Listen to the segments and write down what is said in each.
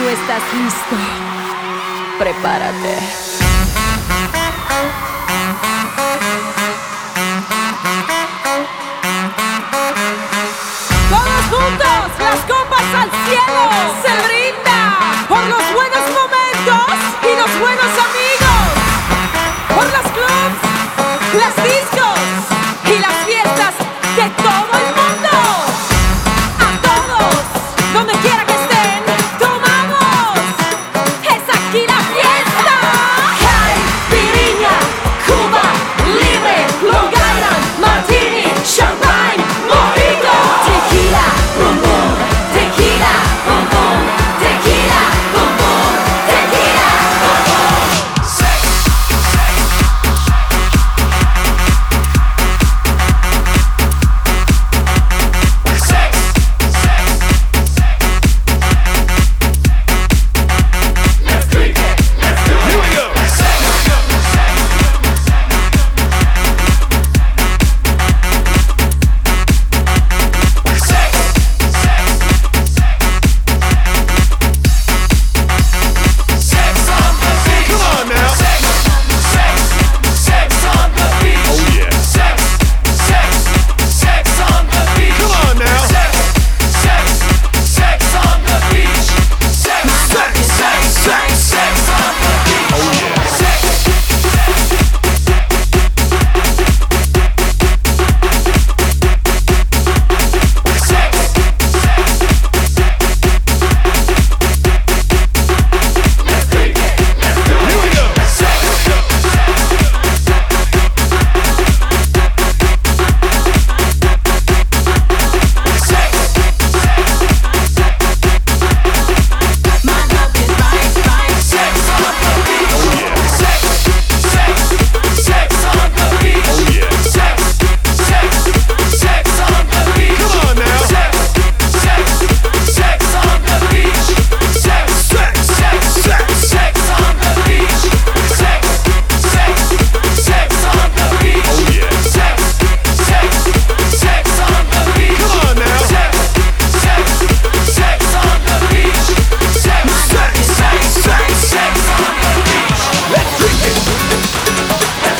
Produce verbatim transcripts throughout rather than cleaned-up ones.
tú estás listo, prepárate. Todos juntos, las copas al cielo. Se brinda por los buenos momentos y los buenos amigos. Por los clubs, las discos y las fiestas de todo el mundo. A todos, donde quiera que estén, tomamos. Es aquí la fiesta. Caipirinha, Cuba, Libre, Long Island, Martini, Champagne, Mojito, Tequila, Boom Boom, Tequila, Boom Boom, Tequila, Boom Boom, Tequila, Boom Boom. Sex,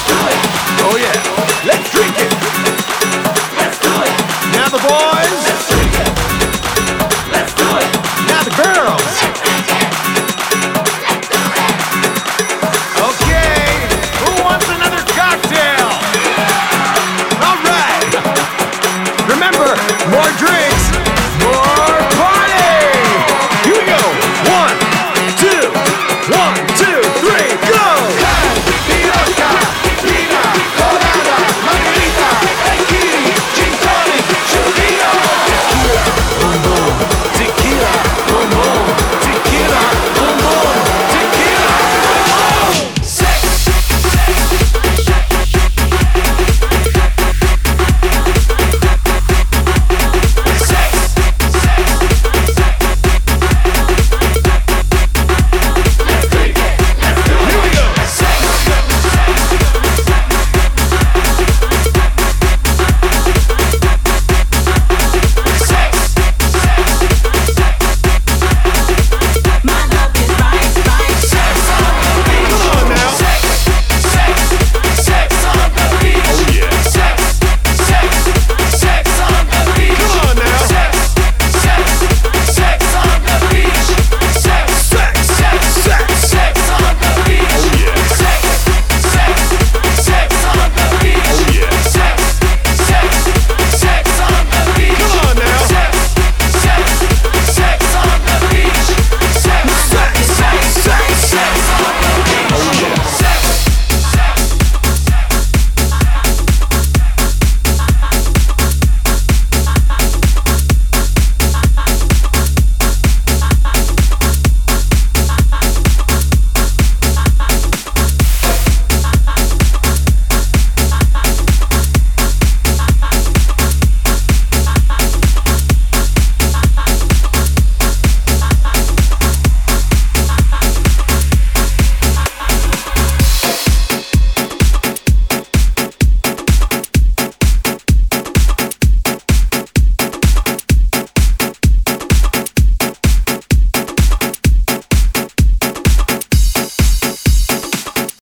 Let's drink it. Let's do it. Now the boys.